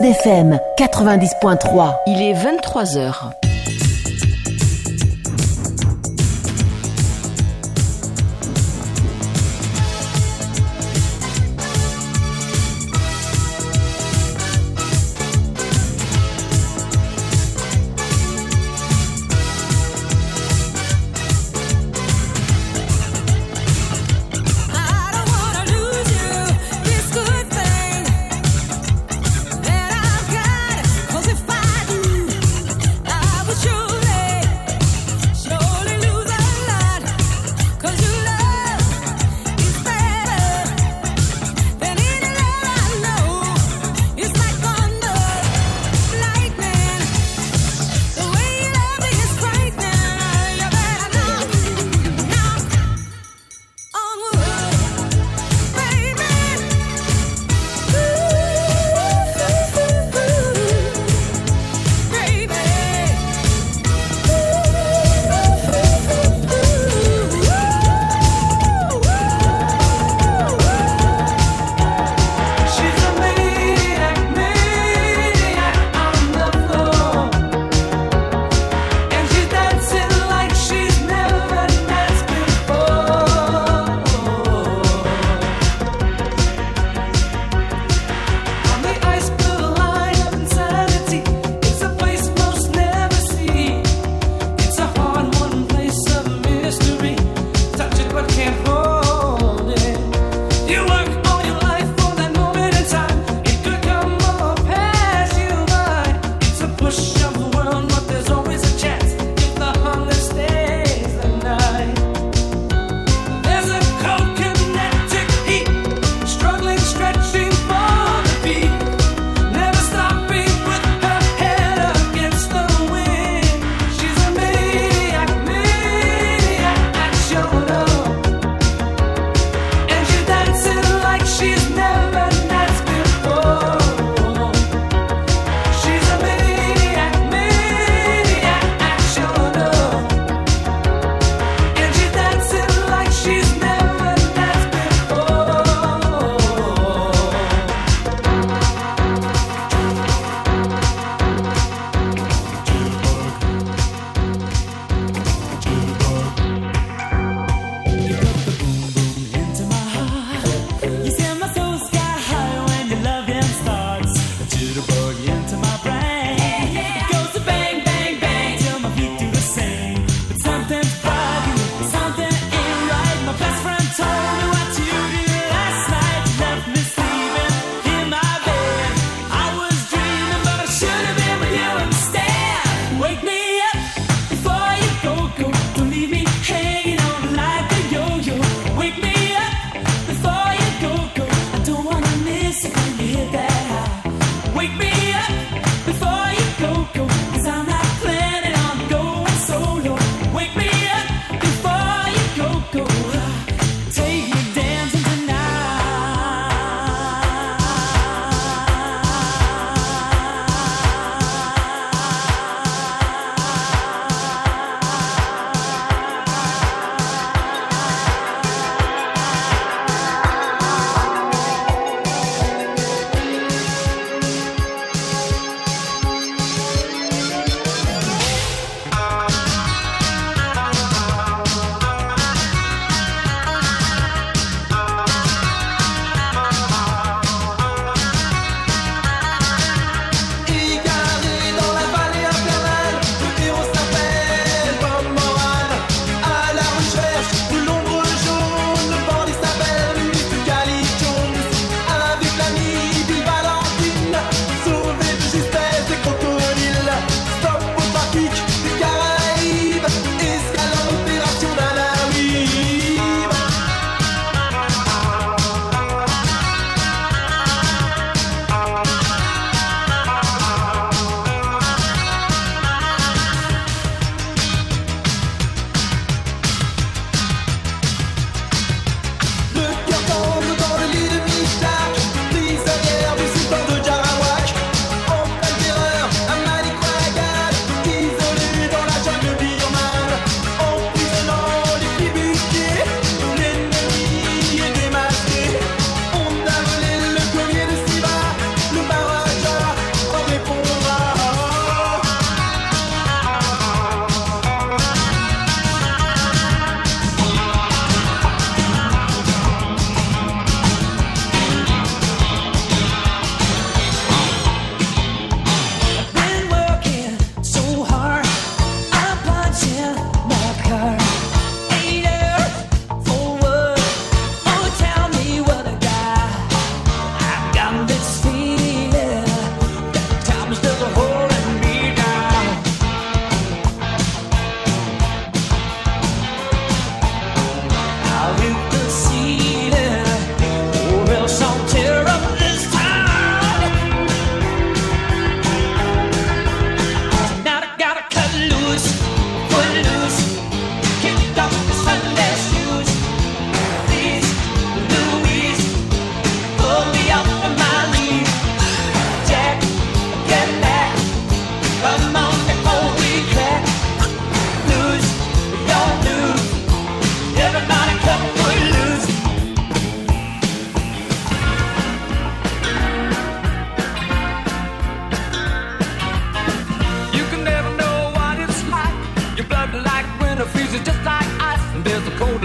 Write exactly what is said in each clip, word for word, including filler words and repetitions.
F M quatre-vingt-dix point trois. Il est vingt-trois heures. That I've got, 'cause if I do, I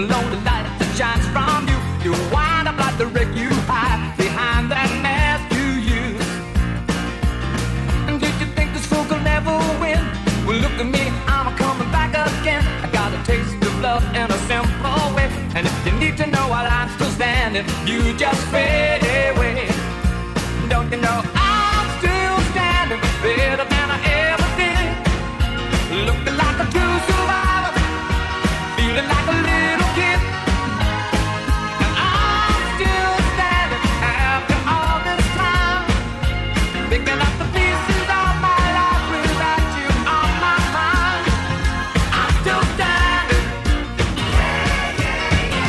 lonely light that shines from you. You wind up like the wreck you hide behind that mask you use. And did you think this fool could never win? Well, look at me, I'm coming back again. I got a taste of love in a simple way. And if you need to know while I'm still standing, you just fade away. Don't you know I'm still standing better than I ever did? Looking like a true survivor, feeling like a little kid. And I'm still standing after all this time, picking up the pieces of my life without you on my mind. I'm still standing.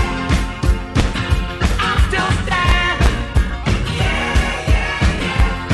I'm still standing.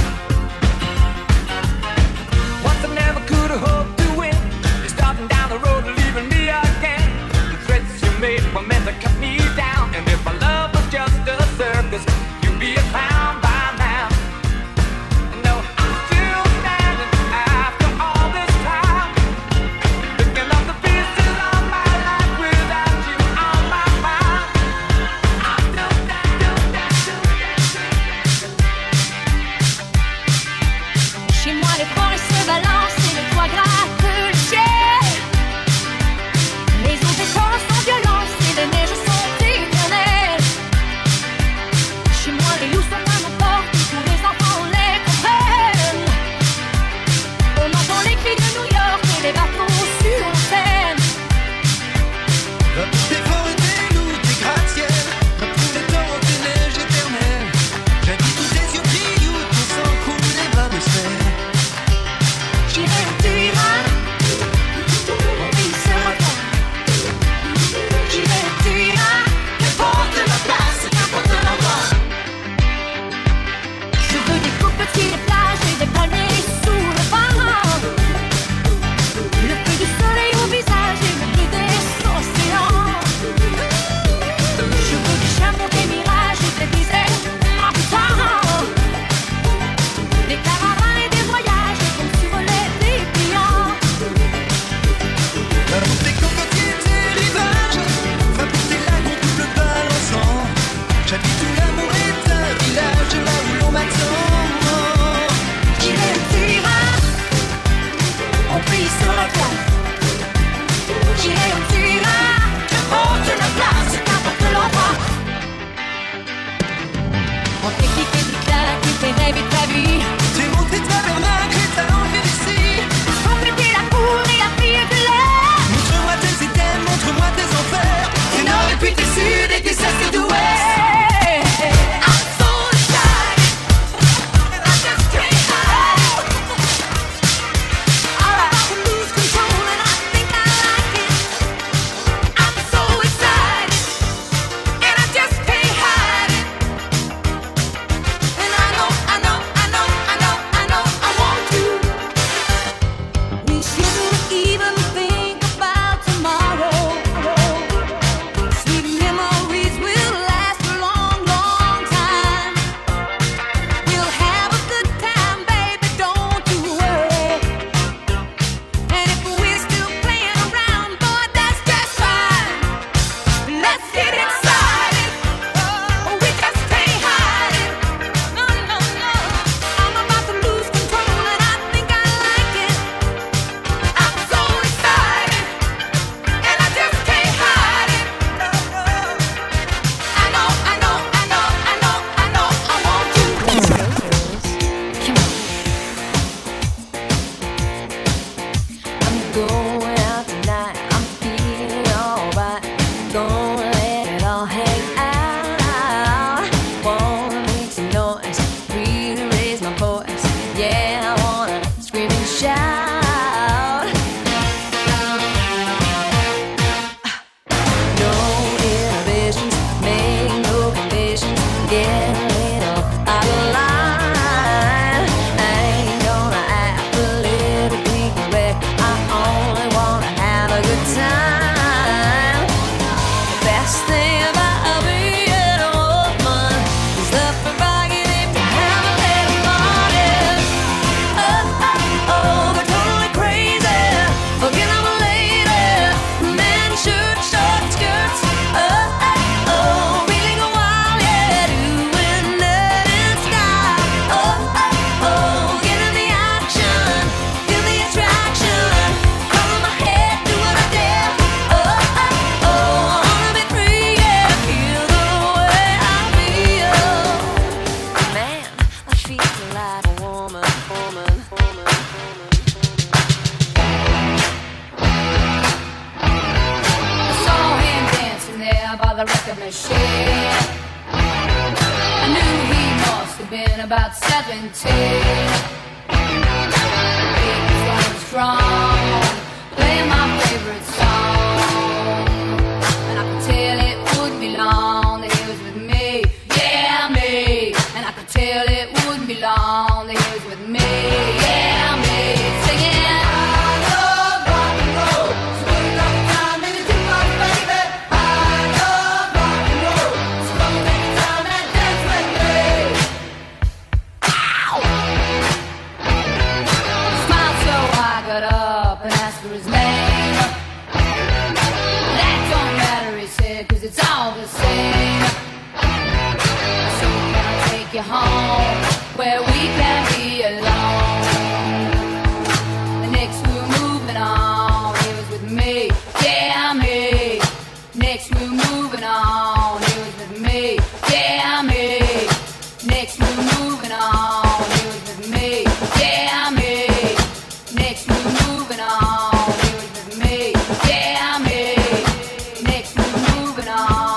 the record machine. I knew he must have been about seventeen. He was going strong, playing my favorite song, and I could tell it wouldn't be long that he was with me, yeah me. And I could tell it wouldn't be long that he was with me, yeah me. Singing. It's all the same. So can I take you home where we can be alone? The next we're moving on. He was with me, yeah me. Next we're moving on. He was with me, yeah me. Next we're moving on. He was with me, yeah me. Next we're moving on. He was with me, yeah me. Next we're moving on.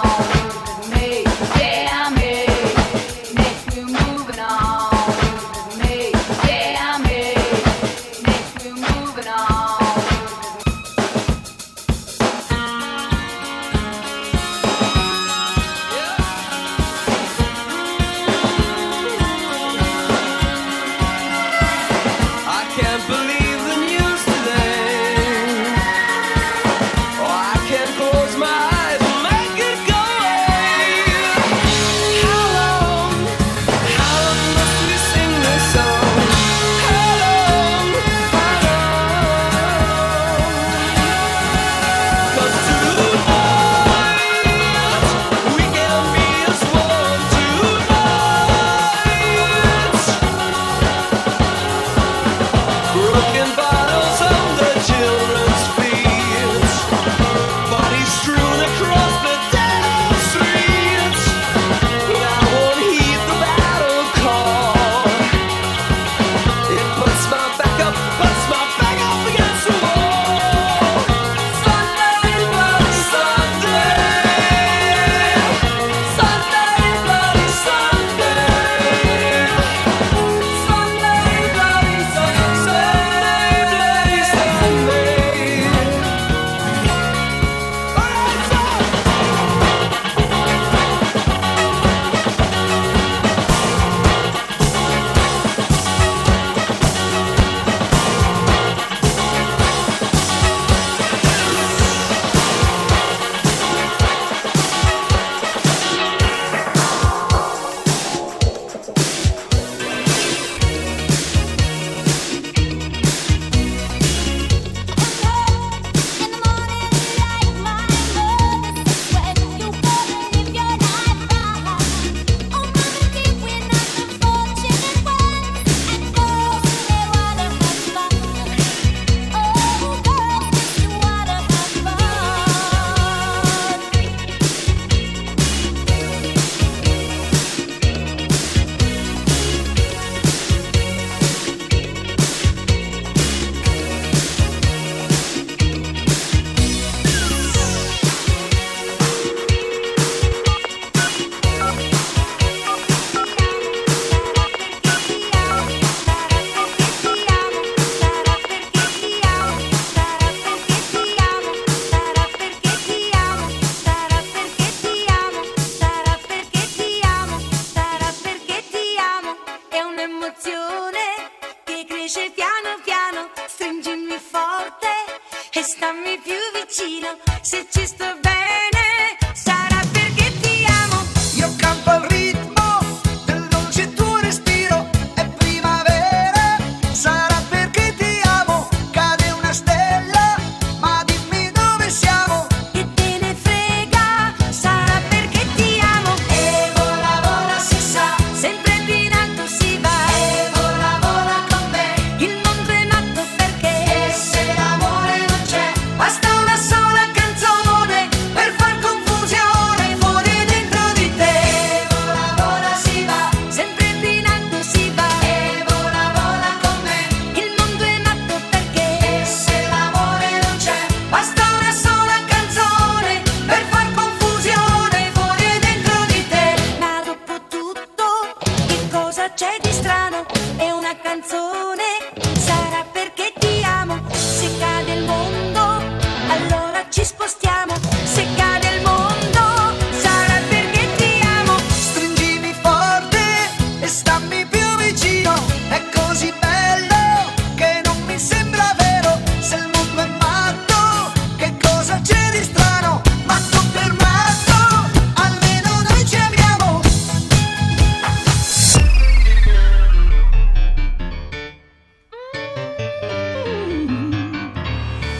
Basta una sola canzone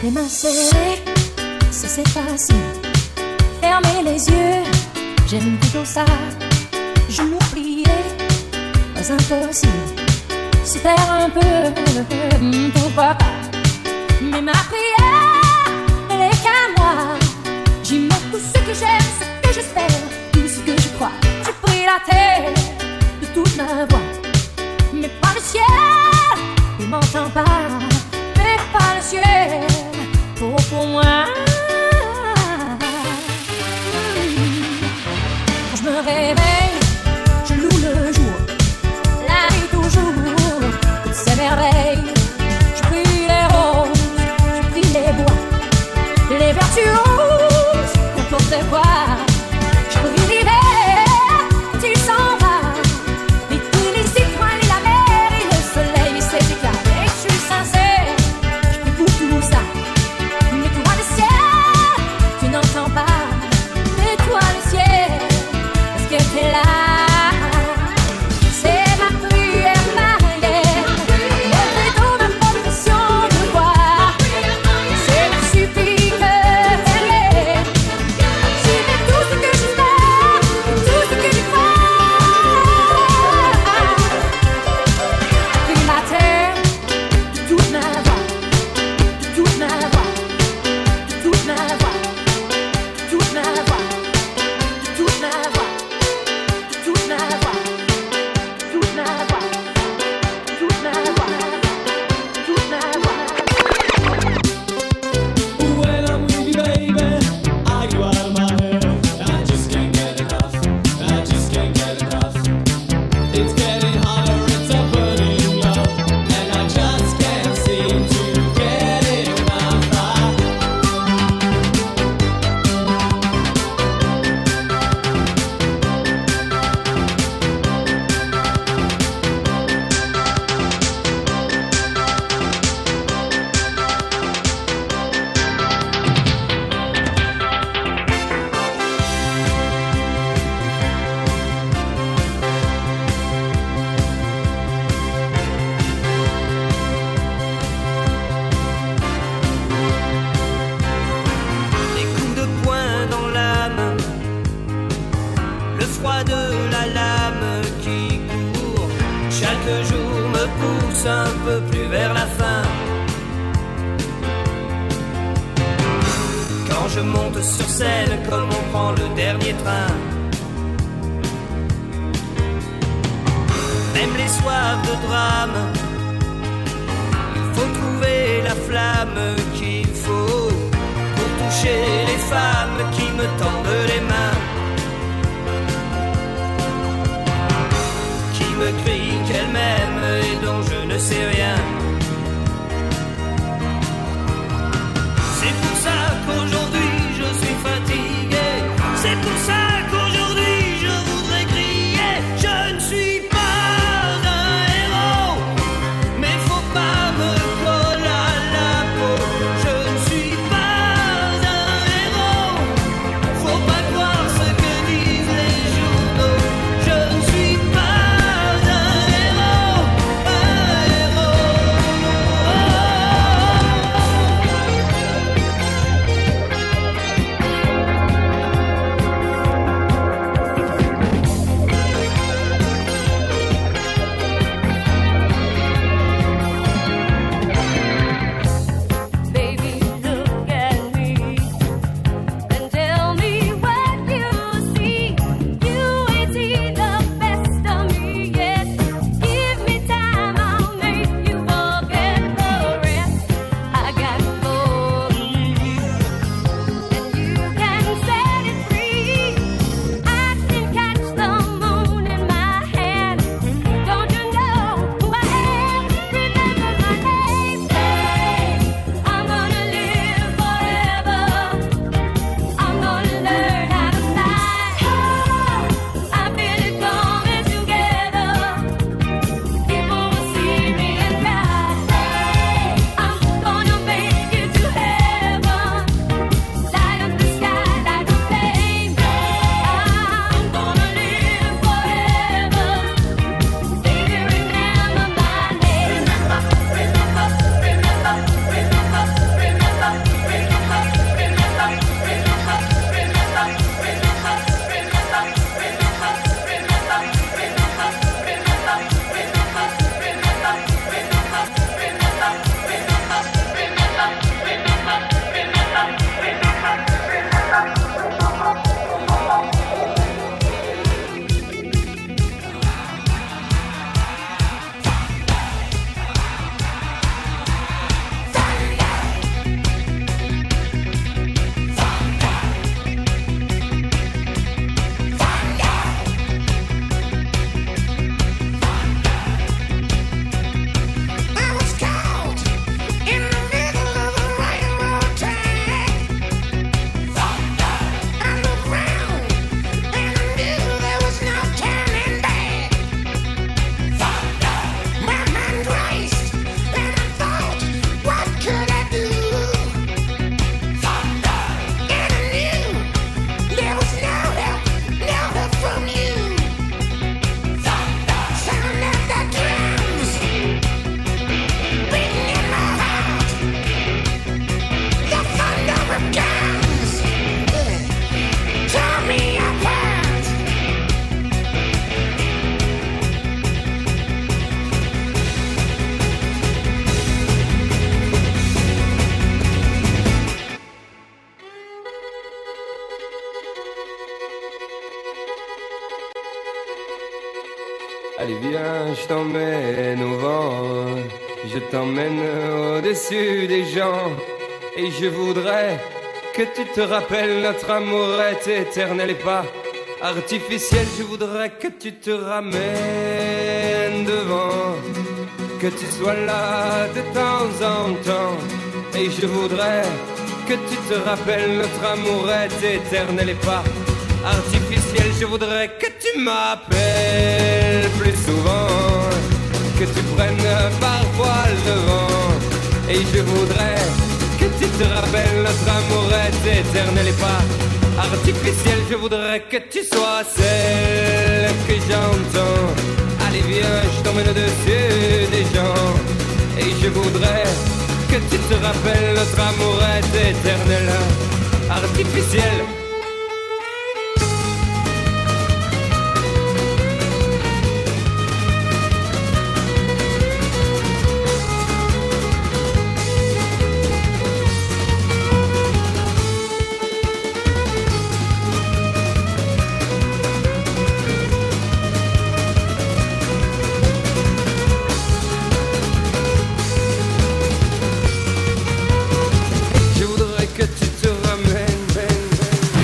Les mains serrées, ça c'est facile. Fermer les yeux, j'aime plutôt ça. Genoux pliés, pas impossible. Se faire un peu, pourquoi pas. Mais ma prière, elle est qu'à moi. J'y mets tout ce que j'aime, ce que j'espère, tout ce que je crois. Je prie la terre de toute ma voix. Mais pas le ciel, il m'entend pas. Mais pas le ciel, pour, pour moi. Quand je me réveille, je loue le jour. La vie toujours, toutes ces merveilles. Je prie les roses, je prie les bois. Les virtuoses, n'importe quoi. Je prie l'hiver, tu s'en vas. Et tous les étoiles et la mer et le soleil et ses éclats. Et je suis sincère, je prie pour tout ça. Mais toi le ciel, tu n'entends pas. Mais toi le ciel, est-ce que t'es là? Je ne suis pas un héros, un héros. viens, je t'emmène au vent, je t'emmène au-dessus des gens. Et je voudrais que tu te rappelles, notre amour est éternel et pas artificiel. Je voudrais que tu te ramènes devant, que tu sois là de temps en temps. Et je voudrais que tu te rappelles, notre amour est éternel et pas artificiel. Je voudrais que tu m'appelles plus souvent, que tu prennes parfois le vent. Et je voudrais que tu te rappelles, notre amour est éternel et pas artificiel. Je voudrais que tu sois celle que j'entends. Allez viens, je t'emmène au-dessus des gens. Et je voudrais que tu te rappelles, notre amour est éternel, artificiel. Je voudrais que tu te ramènes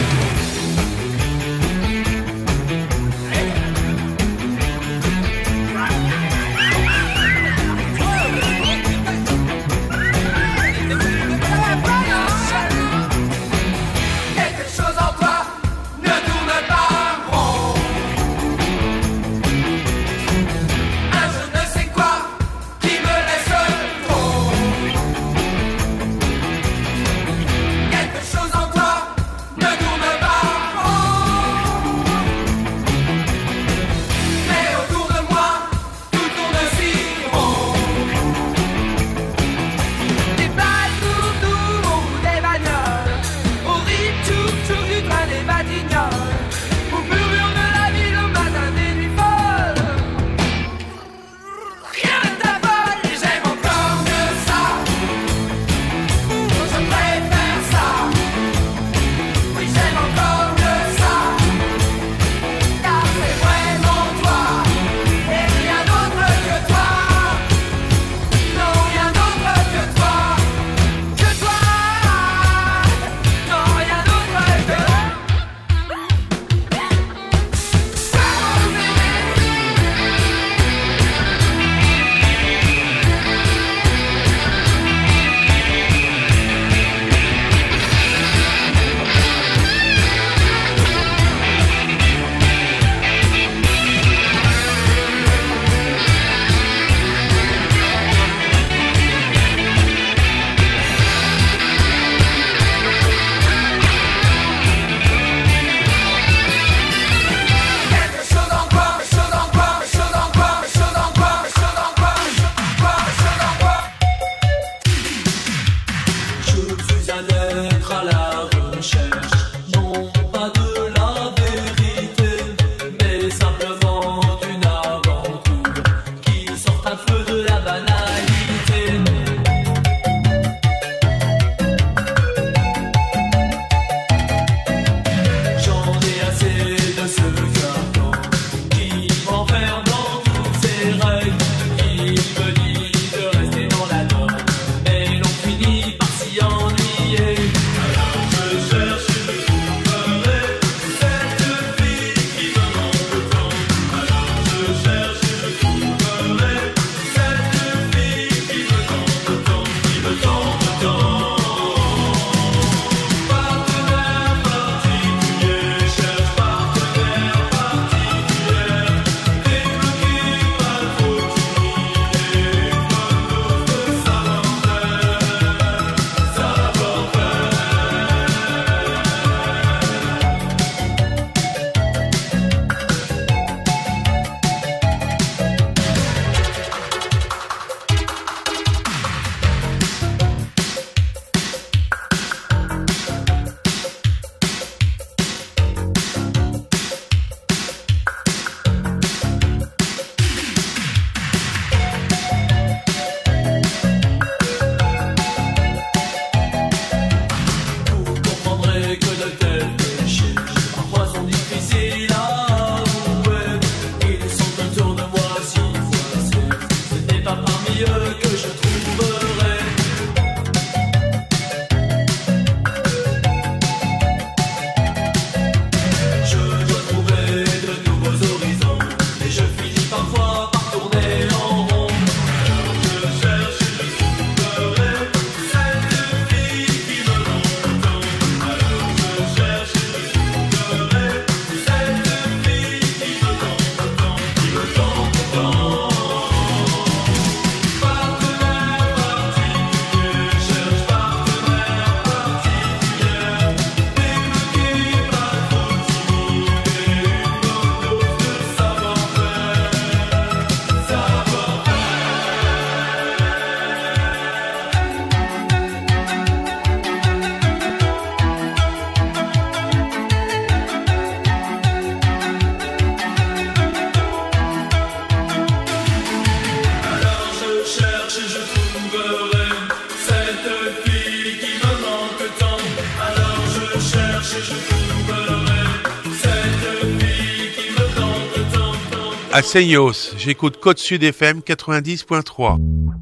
à Seiyos. J'écoute Côte Sud F M quatre-vingt-dix point trois.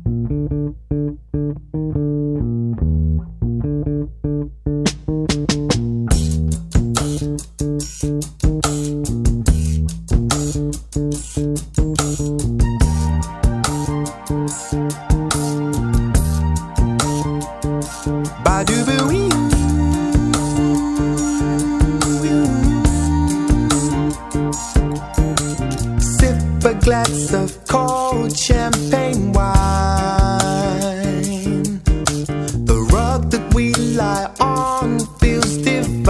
Glass of cold champagne wine. The rug that we lie on feels divine,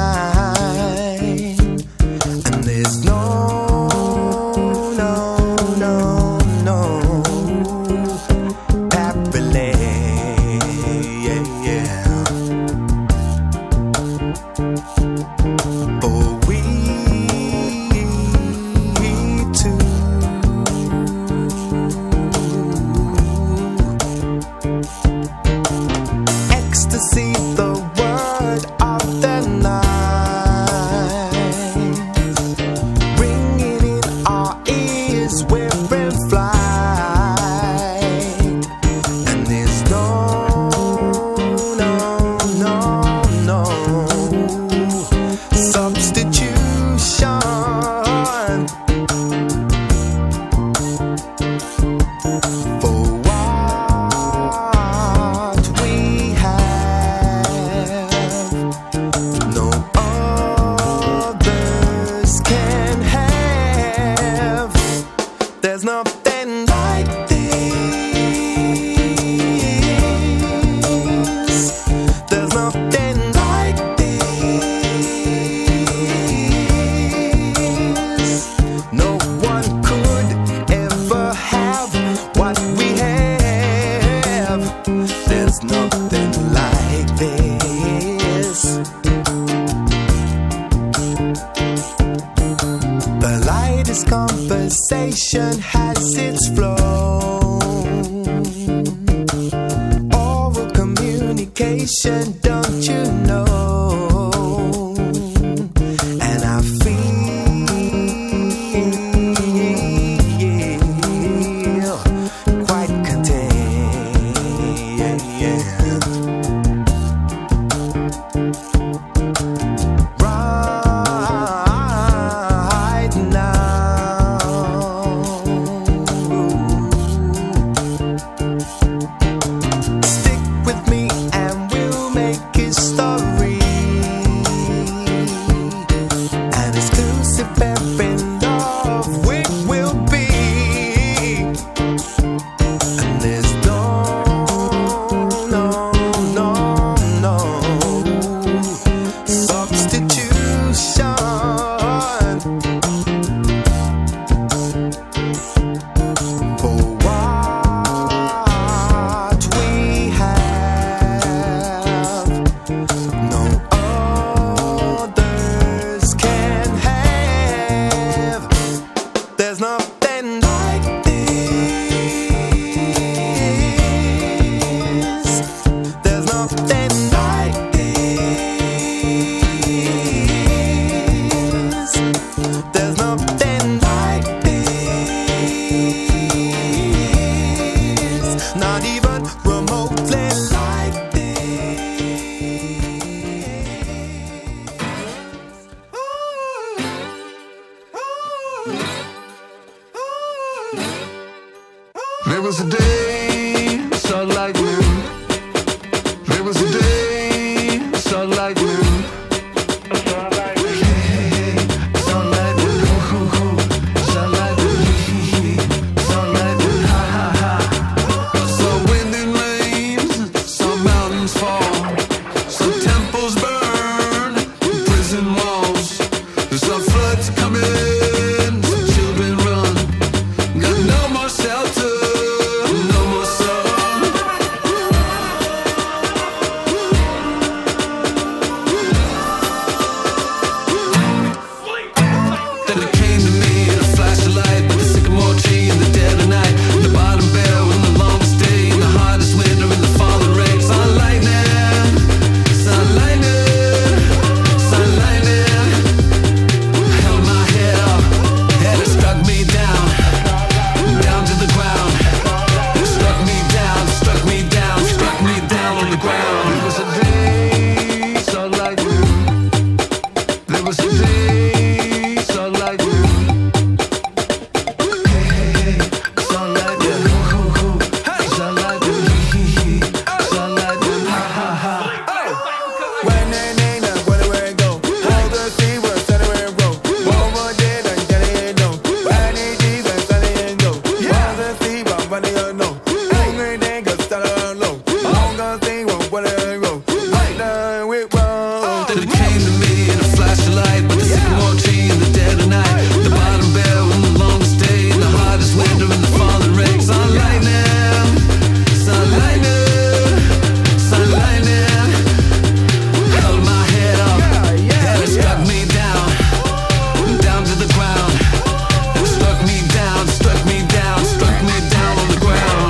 and there's no, no, no, no happily, yeah, yeah. For we two. Ecstasy, the word of the night, ringing in our ears, we're in flight, and there's no, no, no, no substitution for what we have. No others can have. There's nothing like this. There's nothing like this. No one could ever have what we have. There's nothing like this. The lightest conversation has its flow. Oral communication, don't you know? And I feel quite content, right now. Stick with me and we'll make history. the ground. There was a day, so like you. There was a day, so like you. Hey, hey, hey, so like you. So like you. So like you. Ha, ha, ha. When they name them, where it go? All the sea was setting where it go. One more day, then get it no. I need these and setting it no. All the sea, but when they know. Hungry day, go start on low. Long gonna sing, won't what it go. Right now, we won't. Then it came to me in a flash of light, with the sycamore tree in the dead of night, the bottom bell in the longest day, in the hottest winter, in the falling rain. Sun lightning, sun lightning, sun lightning. Held my head up, and it struck me down, down to the ground. It struck me down, struck me down, struck me down on the ground.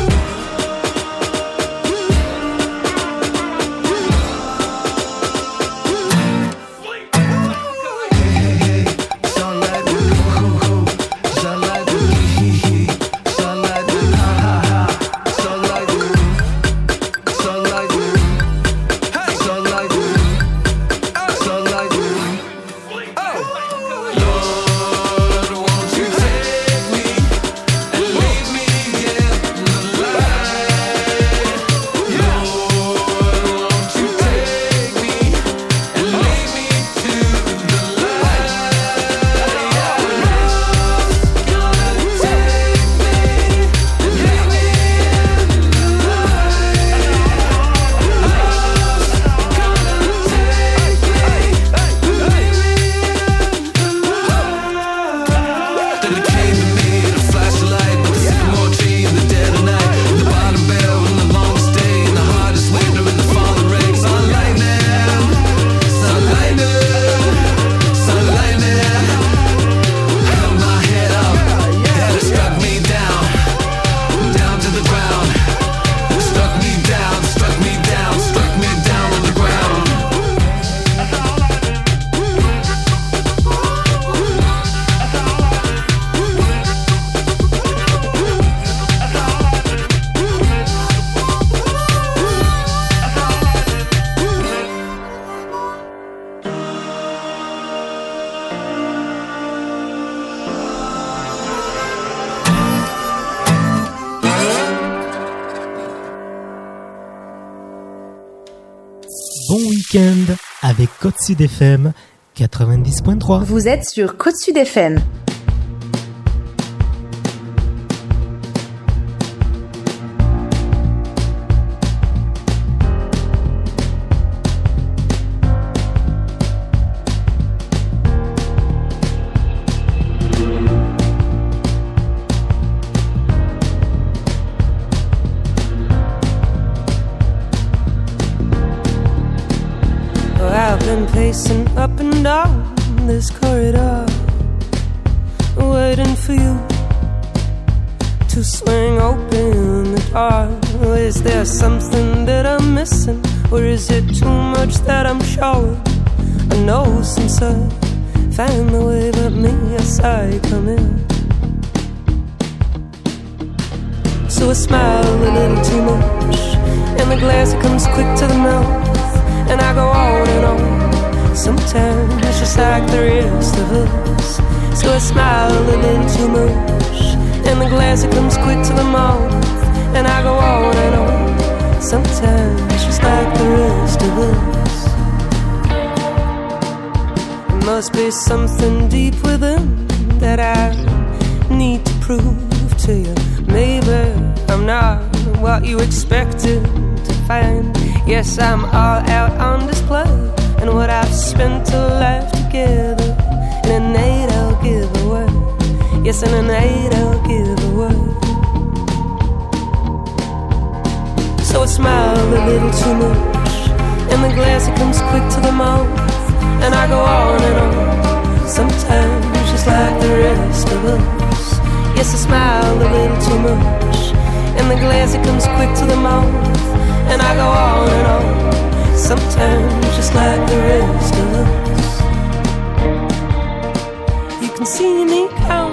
Then it came to me in a flash of light, with the sycamore tree in the dead of night, the bottom bell in the longest day, in the hottest winter, in the falling rain. Sun lightning, sun lightning, sun lightning. Held my head up, and it struck me down, down to the ground. It struck me down, struck me down, struck me down on the ground. Bon week-end avec Côte Sud F M quatre-vingt-dix point trois. Vous êtes sur Côte Sud F M. Oh, I've been pacing up and down this corridor, waiting for you to swing open the door. Is there something that I'm missing, or is it too much that I'm showing? I know some sun, find the way, but me, I saw you come in. So I smile a little too much, and the glass it comes quick to the mouth, and I go on and on. Sometimes it's just like the rest of us. So I smile a little too much, and the glass it comes quick to the mouth, and I go on and on. Sometimes it's just like the rest of us. There must be something deep within that I need to prove to you. Maybe I'm not what you expected to find. Yes, I'm all out on display, and what I've spent a life together, in a night I'll give away. Yes, in a night I'll give away. So I smile a little too much, and the glass it comes quick to the mouth, and I go on and on. Sometimes just like the rest of us. Yes, I smile a little too much, and the glass it comes quick to the mouth, and I go on and on. Sometimes just like the rest of us. You can see me come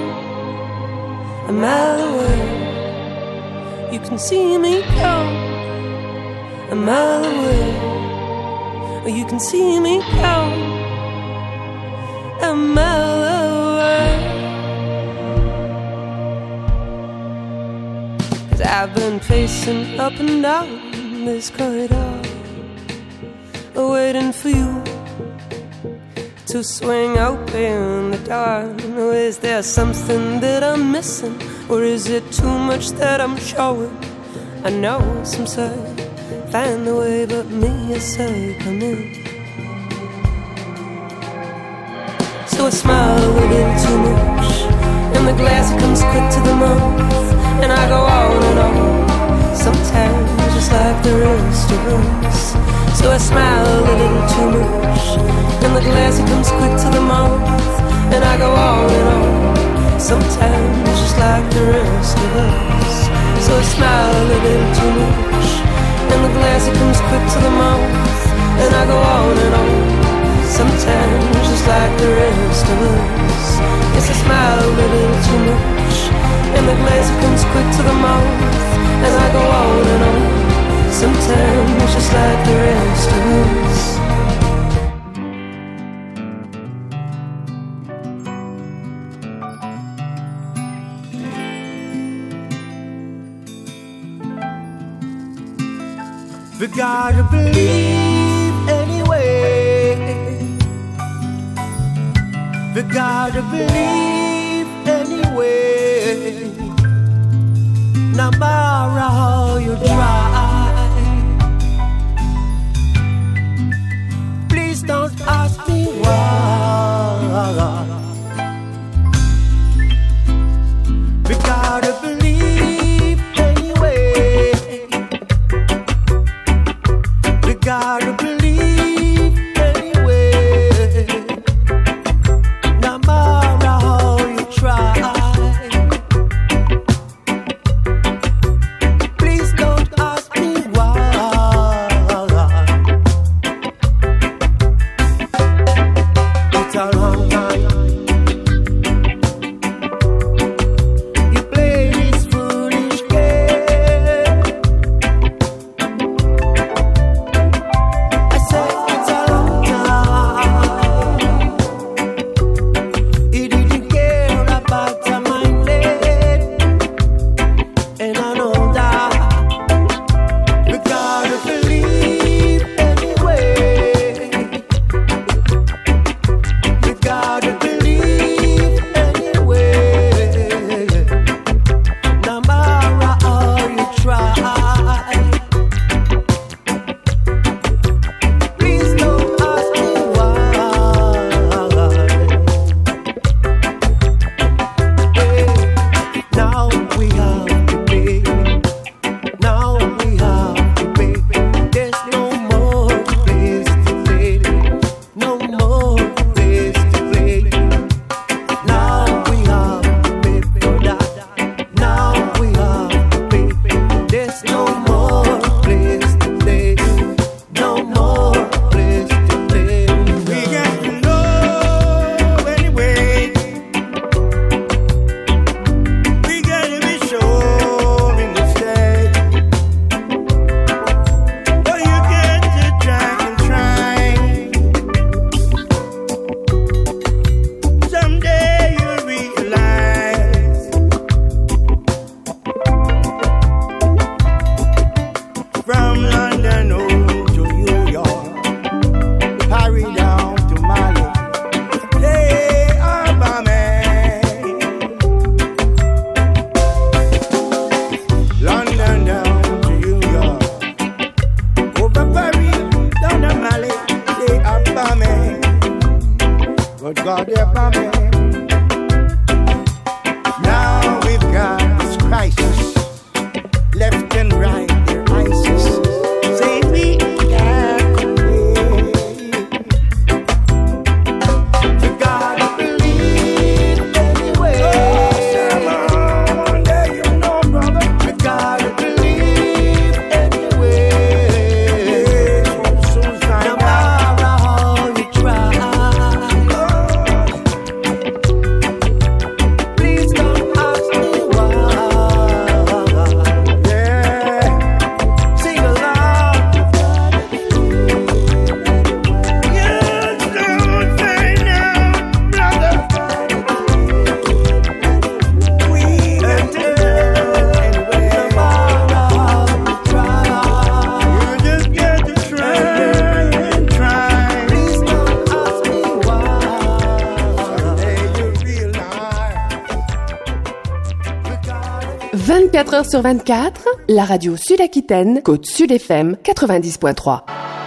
a mile away. You can see me come a mile away. Or you can see me come a mile away. 'Cause I've been pacing up and down this corridor, waiting for you to swing open the door. Is there something that I'm missing, or is it too much that I'm showing? I know some say find a way, but me I say come in. So I smile a little too much, and the glass comes quick to the mouth, and I go on and on, sometimes just like the rest of us. So I smile a little too much, and the glass comes quick to the mouth, and I go on and on, sometimes just like the rest of us. So I smile a little too much, and the glass comes quick to the mouth, and I go on and on, sometimes just like the rest of us. Yes, I smile a little too much, and the glass comes quick to the mouth, and I go on and on, sometimes just like the rest of us. We gotta believe anyway. We gotta believe anyway. No matter how you try, please don't ask me why. We gotta believe anyway. We gotta believe anyway. No matter how you try. vingt-quatre heures sur vingt-quatre, la radio Sud-Aquitaine, Côte Sud F M quatre-vingt-dix point trois.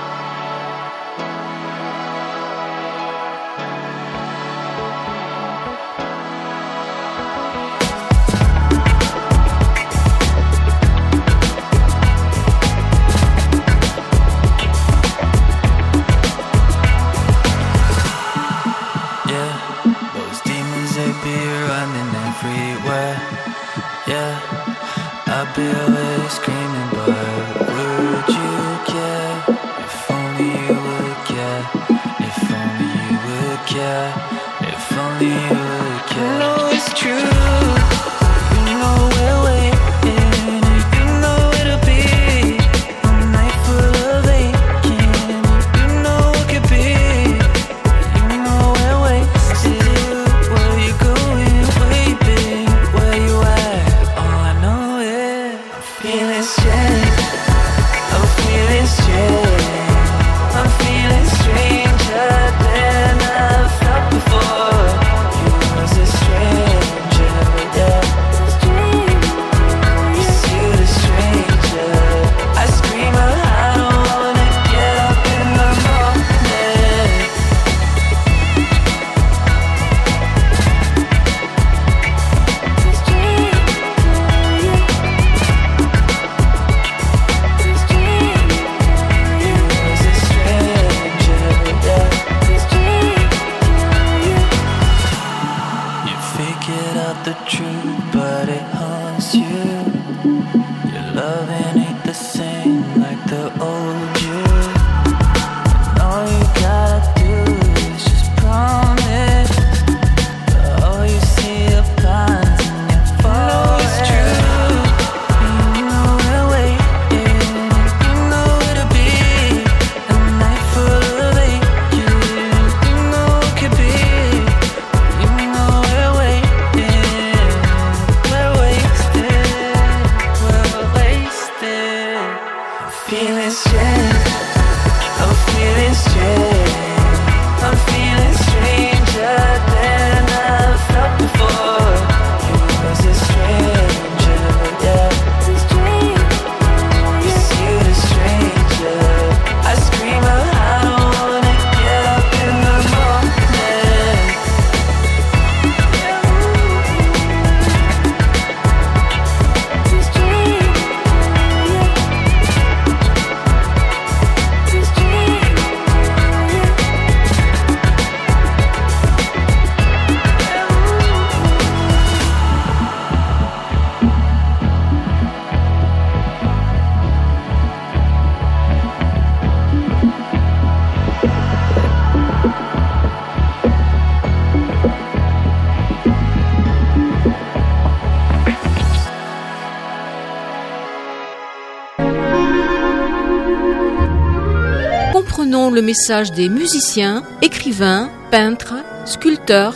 Comprenons le message des musiciens, écrivains, peintres, sculpteurs,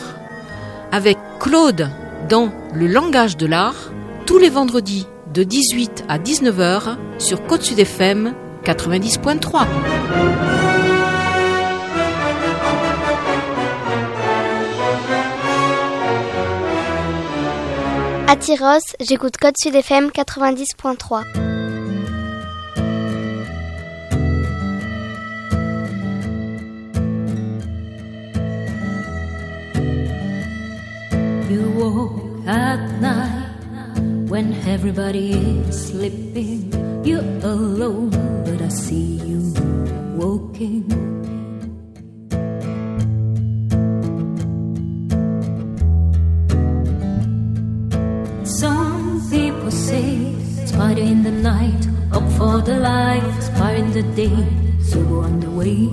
avec Claude dans Le langage de l'art, tous les vendredis de dix-huit à dix-neuf heures sur Côte Sud F M quatre-vingt-dix point trois. À Tyros, j'écoute Côte Sud F M quatre-vingt-dix point trois. You walk at night when everybody is sleeping. You're alone, but I see you walking. Some people say spider in the night, up for the life, spider in the day, so go on the way.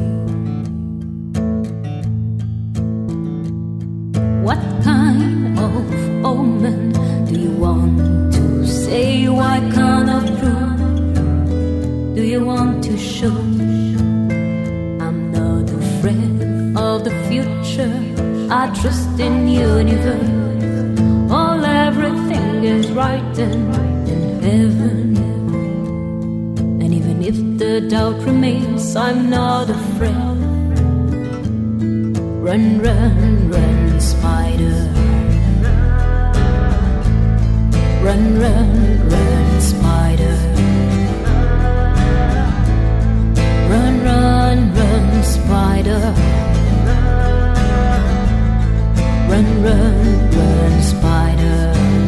What kind of omen do you want to say? What kind of proof do you want to show? I'm not afraid of the future, I trust in universe. All everything is right in heaven. And even if the doubt remains, I'm not afraid. Run, run, run, spider. Run, run, run, spider. Run, run, run, spider. Run, run, run, spider.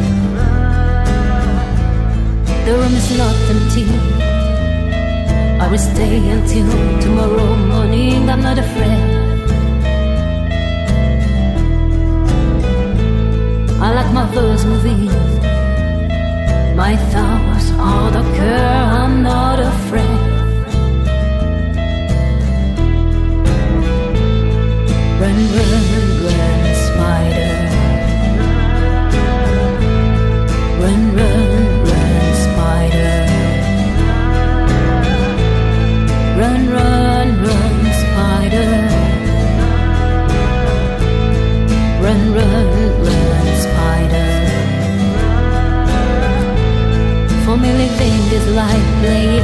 The room is not empty. I will stay until tomorrow morning. I'm not afraid. I like my verse moving. My thoughts are darker. I'm not afraid. Run, run, run, spider. Run, run, run, spider. Run, run, run, spider. Run, run, run, spider. For me living is like playing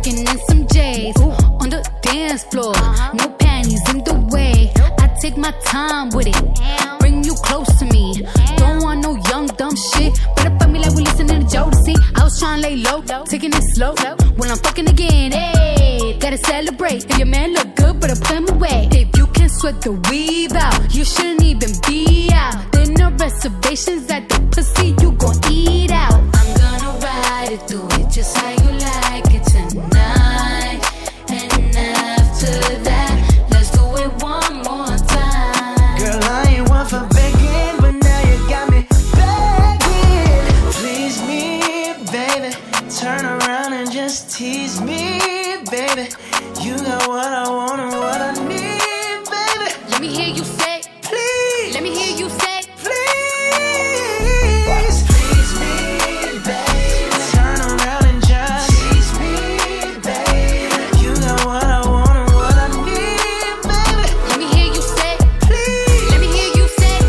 Birkin and some J's on the dance floor. No panties in the way. I take my time with it. Bring you close to me. Don't want no young dumb shit. Better fuck me like we listening to Jodeci. I was trying to lay low, taking it slow. When I'm fucking again, hey, gotta celebrate. If your man look good, better put him away. If you can sweat the weave out, you shouldn't even be out. There no reservations at the pussy, you gon' eat out. I'm gonna ride it, do it just how you like it tonight. And after that, let's do it one more time. Girl, I ain't one for begging, but now you got me begging. Please me, baby. Turn around and just tease me, baby. You got what I want and what I need, baby. Let me hear you say, please. Let me hear you say, please. Please me, baby. Turn around and just tease me, baby. You got what I want and what I need, baby. Let me hear you say, please. Let me hear you say,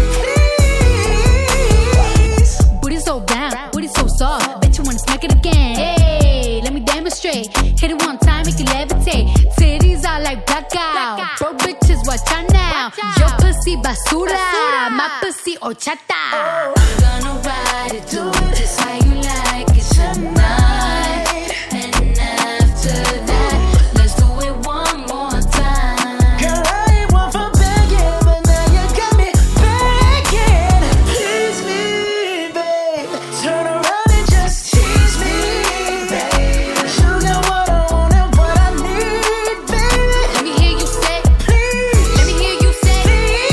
please. Booty so round, booty so soft. Bet you wanna smack it again. Hey, let me demonstrate. Hit it one time, make it levitate. Titties are like blackout. Bro, bitches, watch out now. Your pussy basura, my pussy horchata. Oh. I'm gonna ride it, do it just how you like it tonight. And after that, let's do it one more time. Girl, I ain't one for begging, but now you got me begging. Please me, babe. Turn around and just tease me, babe. You got what I want and what I need, baby. Let me hear you say, please. Let me hear you say,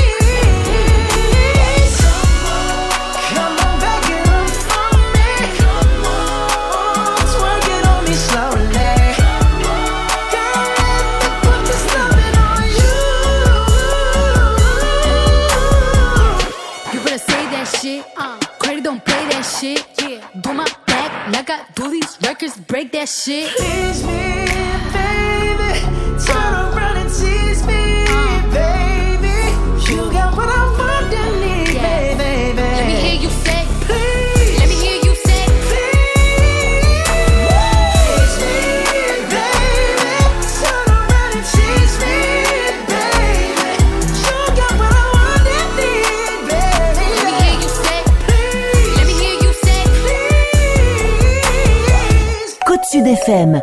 please. Come on back and run for me. Come on, twerk it on me slowly. Girl, let me put this loving on you. You better say that shit. Uh, Credit don't play that shit. Yeah. Do my back like I do these records, break that shit. Please me, baby. Turn around and tease me, baby. You got what I want and need, Yeah. baby. Let me hear you say, Please. Let me hear you say, Please me, baby. Turn around and tease me, baby. You got what I want and need, baby. Let me hear you say, Let me hear you say, Côte Sud F M.